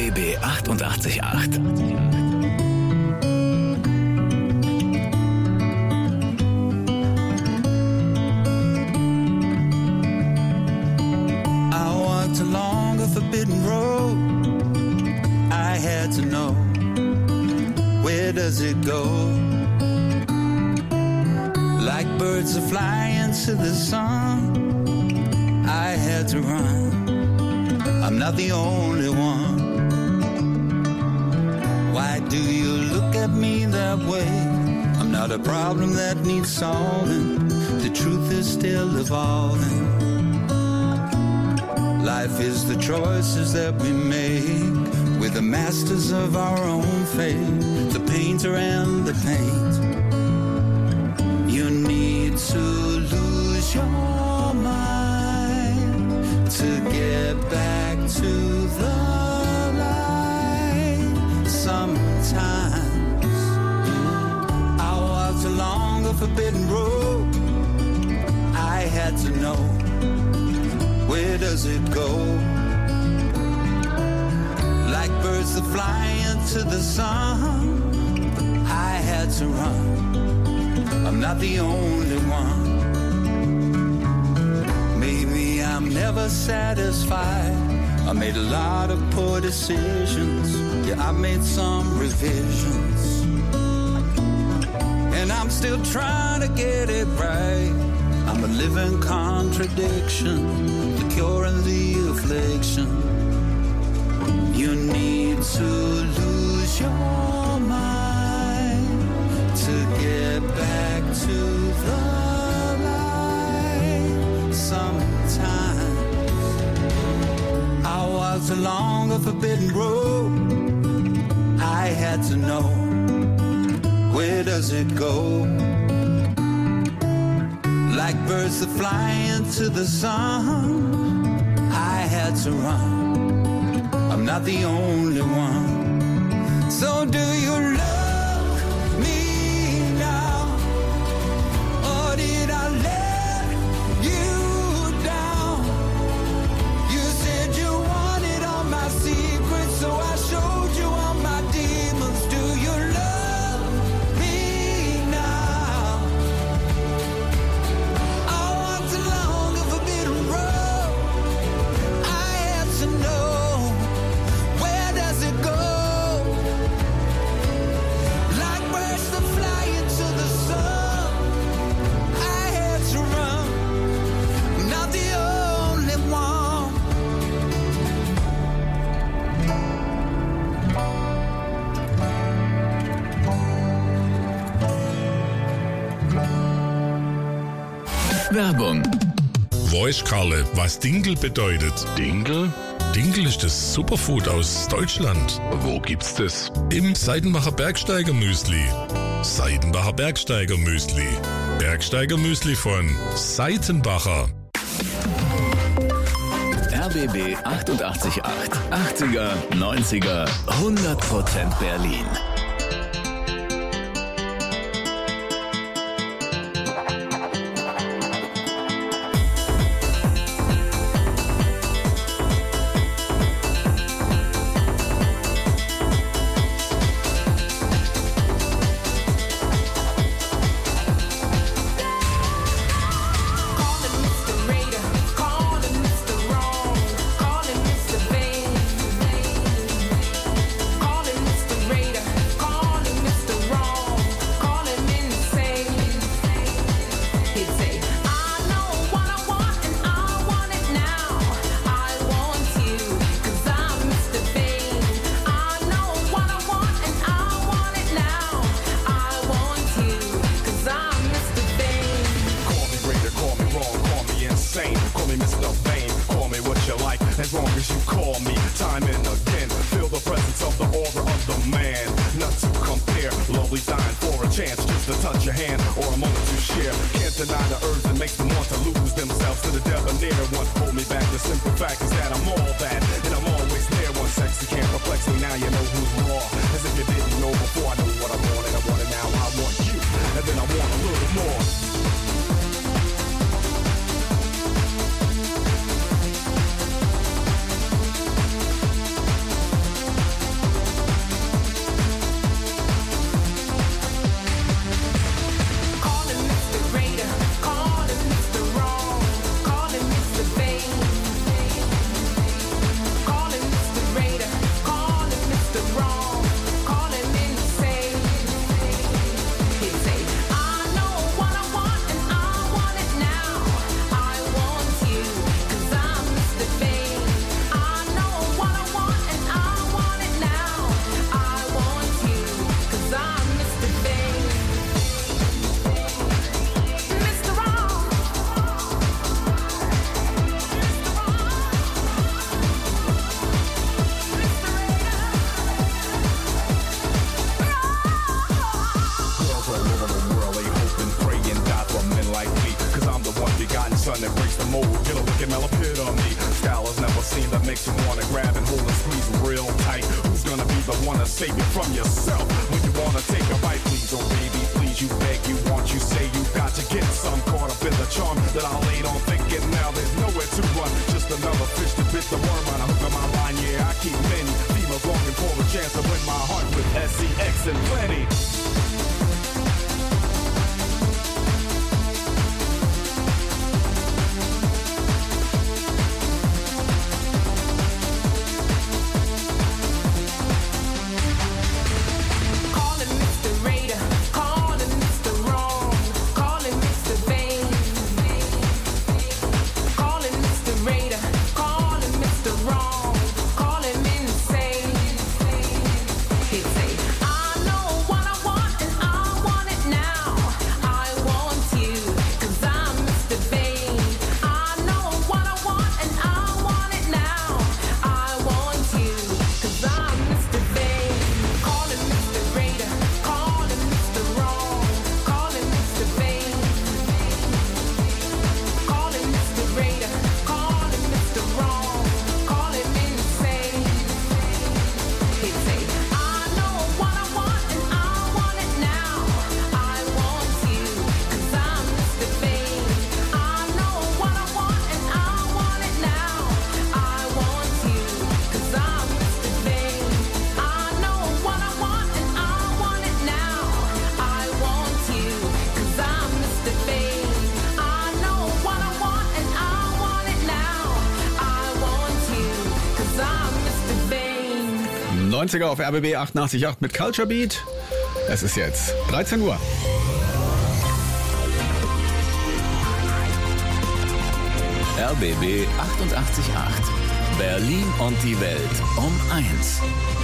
Speaker 2: B B achtundachtzig Komma acht.
Speaker 8: Along a forbidden road, I had to know, where does it go? Like birds that fly into the sun, I had to run. I'm not the only one. Why do you look at me that way? I'm not a problem that needs solving. The truth is still evolving. Life is the choices that we make. We're the masters of our own fate, the painter and the paint. You need to lose your mind to get back to the light. Sometimes I walked along a forbidden road. I had to know, where does it go? Like birds that fly into the sun, I had to run. I'm not the only one. Maybe I'm never satisfied. I made a lot of poor decisions. Yeah, I made some revisions. And I'm still trying to get it right. I'm a living contradiction, the cure and the affliction. You need to lose your mind to get back to the light. Sometimes I walked along a forbidden road. I had to know, where does it go? Like birds that fly into the sun, I had to run. I'm not the only one. So do you love me now? Or did I let you down? You said you wanted all my secrets, so I showed you all my demons. Do you love me now? I walked along a forbidden road. I had to know, where does it go? Like birds that fly into the sun, I had to run. I'm not the only one.
Speaker 2: Werbung.
Speaker 20: Wo ist Karle, was Dinkel bedeutet?
Speaker 1: Dinkel?
Speaker 20: Dinkel ist das Superfood aus Deutschland.
Speaker 1: Wo gibt's das?
Speaker 20: Im Seidenbacher Bergsteiger Müsli. Seidenbacher Bergsteiger Müsli. Bergsteiger Müsli von Seitenbacher.
Speaker 2: R B B achtundachtzig Komma acht. achtziger, neunziger, hundert Prozent Berlin.
Speaker 21: As long as you call me time and again, feel the presence of the aura of the man. Not to compare, lovely dying for a chance, just to touch your hand or a moment to share. Can't deny the urge that makes them want to lose themselves to the debonair one. Hold me back, the simple fact is that I'm all that, and I'm always there. One sexy can't perplex me, now you know who's raw. As if you didn't know before, I know what I want and I want it now. I want you, and then I want a little more. scene that makes you wanna grab and hold and squeeze real tight. Who's gonna be the one to save you from yourself when you wanna take a bite? Please, oh baby, please, you beg, you want, you say you got to get some. Caught up in the charm that I laid on thinking now there's nowhere to run. Just another fish to bit the worm on a hook of my line. Yeah, I keep many females longing for a chance to win my heart with S E X and plenty.
Speaker 4: neunziger auf R B B achtundachtzig Komma acht mit Culture Beat. Es ist jetzt dreizehn Uhr.
Speaker 2: R B B achtundachtzig Komma acht. Berlin und die Welt um eins.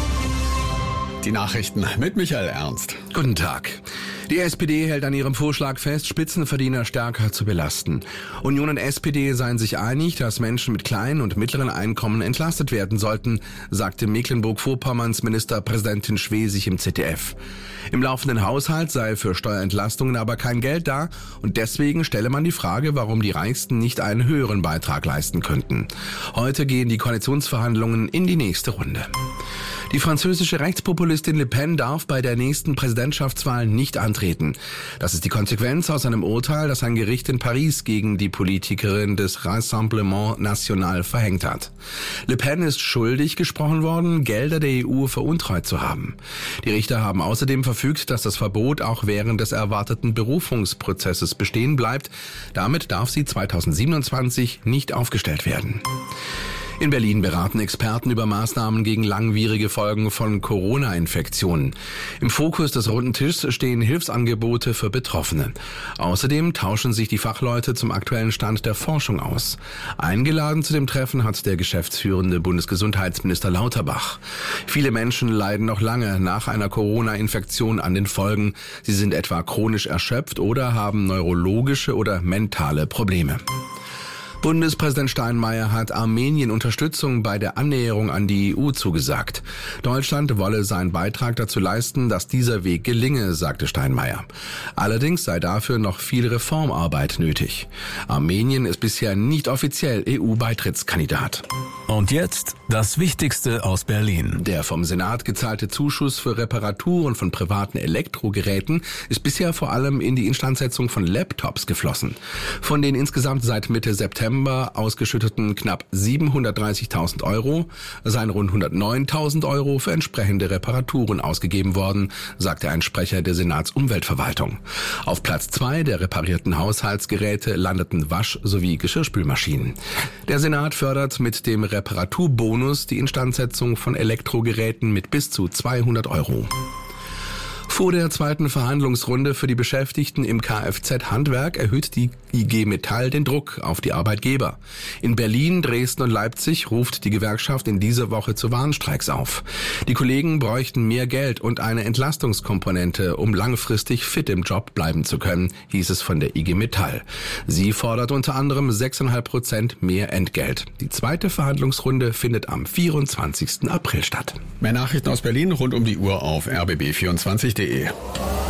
Speaker 4: Die Nachrichten mit Michael Ernst.
Speaker 1: Guten Tag. Die S P D hält an ihrem Vorschlag fest, Spitzenverdiener stärker zu belasten. Union und S P D seien sich einig, dass Menschen mit kleinen und mittleren Einkommen entlastet werden sollten, sagte Mecklenburg-Vorpommerns Ministerpräsidentin Schwesig im Z D F. Im laufenden Haushalt sei für Steuerentlastungen aber kein Geld da und deswegen stelle man die Frage, warum die Reichsten nicht einen höheren Beitrag leisten könnten. Heute gehen die Koalitionsverhandlungen in die nächste Runde. Die französische Rechtspopulistin Le Pen darf bei der nächsten Präsidentschaftswahl nicht antreten. Das ist die Konsequenz aus einem Urteil, das ein Gericht in Paris gegen die Politikerin des Rassemblement National verhängt hat. Le Pen ist schuldig gesprochen worden, Gelder der E U veruntreut zu haben. Die Richter haben außerdem verfügt, dass das Verbot auch während des erwarteten Berufungsprozesses bestehen bleibt. Damit darf sie zweitausendsiebenundzwanzig nicht aufgestellt werden. In Berlin beraten Experten über Maßnahmen gegen langwierige Folgen von Corona-Infektionen. Im Fokus des Runden Tischs stehen Hilfsangebote für Betroffene. Außerdem tauschen sich die Fachleute zum aktuellen Stand der Forschung aus. Eingeladen zu dem Treffen hat der geschäftsführende Bundesgesundheitsminister Lauterbach. Viele Menschen leiden noch lange nach einer Corona-Infektion an den Folgen. Sie sind etwa chronisch erschöpft oder haben neurologische oder mentale Probleme. Bundespräsident Steinmeier hat Armenien Unterstützung bei der Annäherung an die E U zugesagt. Deutschland wolle seinen Beitrag dazu leisten, dass dieser Weg gelinge, sagte Steinmeier. Allerdings sei dafür noch viel Reformarbeit nötig. Armenien ist bisher nicht offiziell E U-Beitrittskandidat.
Speaker 2: Und jetzt das Wichtigste aus Berlin.
Speaker 1: Der vom Senat gezahlte Zuschuss für Reparaturen von privaten Elektrogeräten ist bisher vor allem in die Instandsetzung von Laptops geflossen. Von den insgesamt seit Mitte September ausgeschütteten knapp siebenhundertdreißigtausend Euro seien rund hundertneuntausend Euro für entsprechende Reparaturen ausgegeben worden, sagte ein Sprecher der Senatsumweltverwaltung. Auf Platz zwei der reparierten Haushaltsgeräte landeten Wasch- sowie Geschirrspülmaschinen. Der Senat fördert mit dem Reparaturbonus die Instandsetzung von Elektrogeräten mit bis zu zweihundert Euro. Vor der zweiten Verhandlungsrunde für die Beschäftigten im Kfz-Handwerk erhöht die I G Metall den Druck auf die Arbeitgeber. In Berlin, Dresden und Leipzig ruft die Gewerkschaft in dieser Woche zu Warnstreiks auf. Die Kollegen bräuchten mehr Geld und eine Entlastungskomponente, um langfristig fit im Job bleiben zu können, hieß es von der I G Metall. Sie fordert unter anderem sechs Komma fünf Prozent mehr Entgelt. Die zweite Verhandlungsrunde findet am vierundzwanzigsten April statt.
Speaker 4: Mehr Nachrichten aus Berlin rund um die Uhr auf R B B vierundzwanzig Punkt de.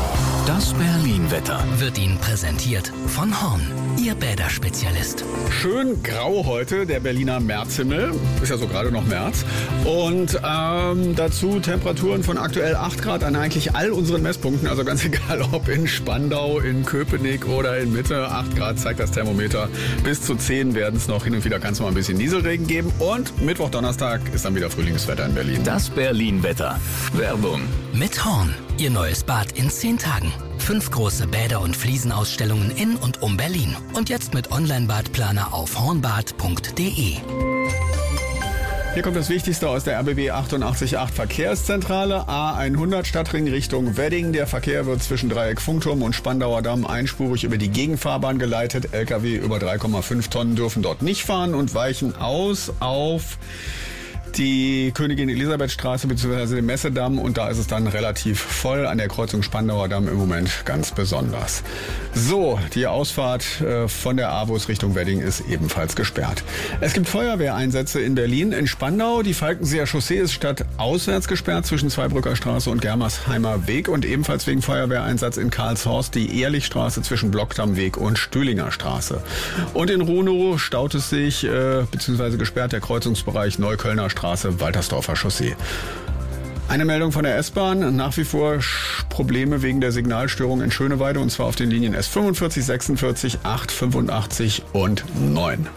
Speaker 2: Das Berlin-Wetter
Speaker 6: wird Ihnen präsentiert von Horn, Ihr Bäderspezialist.
Speaker 4: Schön grau heute, der Berliner Märzhimmel. Ist ja so gerade noch März. Und ähm, dazu Temperaturen von aktuell acht Grad an eigentlich all unseren Messpunkten. Also ganz egal, ob in Spandau, in Köpenick oder in Mitte. acht Grad zeigt das Thermometer. Bis zu zehn werden es noch hin und wieder ganz mal ein bisschen Nieselregen geben. Und Mittwoch, Donnerstag ist dann wieder Frühlingswetter in Berlin.
Speaker 2: Das Berlin-Wetter. Werbung.
Speaker 6: Mit Horn, Ihr neues Bad in zehn Tagen. Fünf große Bäder- und Fliesenausstellungen in und um Berlin. Und jetzt mit Online-Badplaner auf hornbad punkt de.
Speaker 4: Hier kommt das Wichtigste aus der R B B achtundachtzig Komma acht Verkehrszentrale. A hundert Stadtring Richtung Wedding. Der Verkehr wird zwischen Dreieck Funkturm und Spandauer Damm einspurig über die Gegenfahrbahn geleitet. L K W über drei Komma fünf Tonnen dürfen dort nicht fahren und weichen aus auf die Königin Elisabeth Straße bzw. den Messedamm, und da ist es dann relativ voll an der Kreuzung Spandauer Damm im Moment ganz besonders. So, die Ausfahrt äh, von der AWUS Richtung Wedding ist ebenfalls gesperrt. Es gibt Feuerwehreinsätze in Berlin. In Spandau, die Falkenseer Chaussee ist stadtauswärts gesperrt zwischen Zweibrücker Straße und Germersheimer Weg, und ebenfalls wegen Feuerwehreinsatz in Karlshorst die Ehrlichstraße zwischen Blockdammweg und Stühlinger Straße. Und in Runow staut es sich äh, bzw. gesperrt der Kreuzungsbereich Neuköllner Straße, Waltersdorfer Chaussee. Eine Meldung von der S-Bahn. Nach wie vor Probleme wegen der Signalstörung in Schöneweide, und zwar auf den Linien S fünfundvierzig, sechsundvierzig, acht, fünfundachtzig und neun.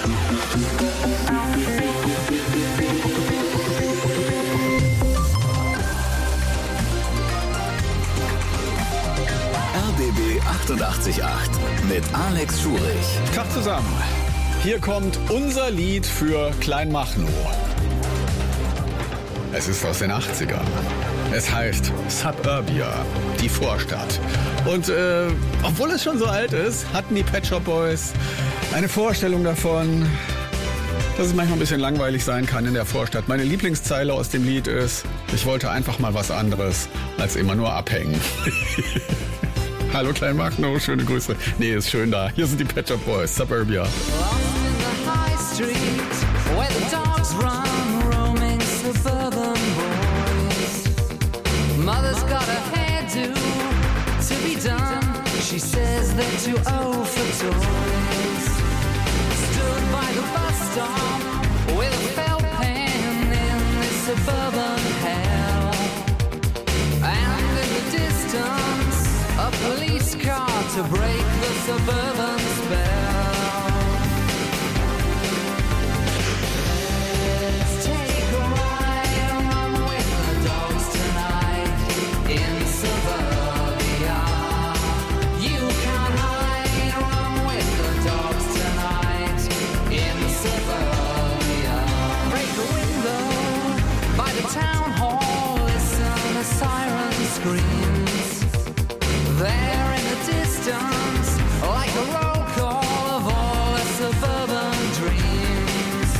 Speaker 2: R B B achtundachtzig Komma acht mit Alex Schurich.
Speaker 4: Tag zusammen. Hier kommt unser Lied für Kleinmachnow. Es ist aus den achtzigern. Es heißt Suburbia, die Vorstadt. Und äh, obwohl es schon so alt ist, hatten die Pet Shop Boys eine Vorstellung davon, dass es manchmal ein bisschen langweilig sein kann in der Vorstadt. Meine Lieblingszeile aus dem Lied ist: Ich wollte einfach mal was anderes als immer nur abhängen. Hallo Kleinmachnow, schöne Grüße. Nee, ist schön da. Hier sind die Pet Shop Boys, Suburbia.
Speaker 5: Suburban boys. Mother's got a hairdo to be done. She says they're too old for toys. Stood by the bus stop with a felt pen in this suburban hell. And in the distance, a police car to break the suburban spell. Town hall, listen as siren screams. There in the distance, like a roll call of all the suburban dreams.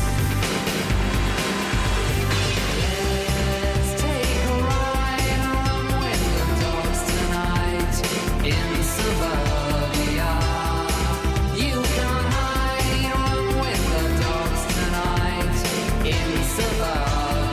Speaker 5: Let's take a ride and run with the dogs tonight in suburbia. You can hide, run with the dogs tonight in suburbia.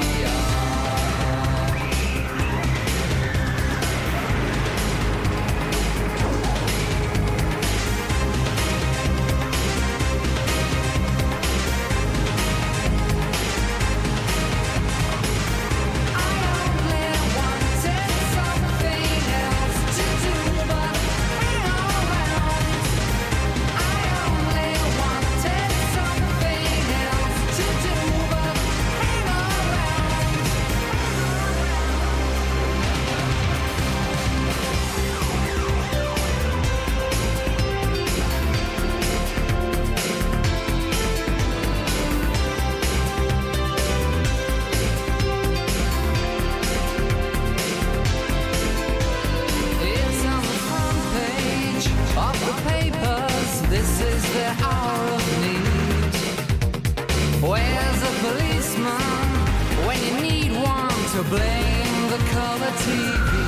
Speaker 5: To blame the color T V.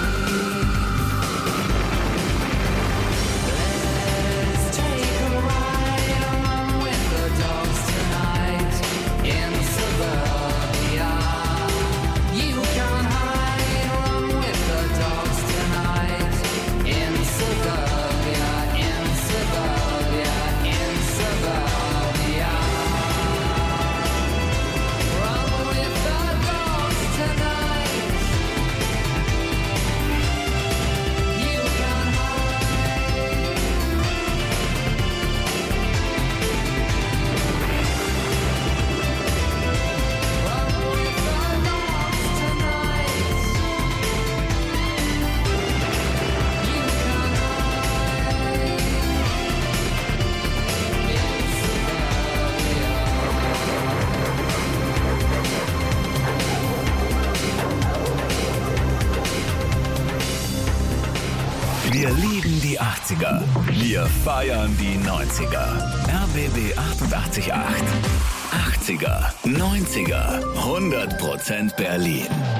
Speaker 5: Let's take a ride and run with the dogs tonight in suburbia. You can hide, run with the dogs tonight in
Speaker 2: Wir lieben die achtziger. Wir feiern die neunziger. R B B achtundachtzig Komma acht. achtziger, neunziger, hundert Prozent Berlin.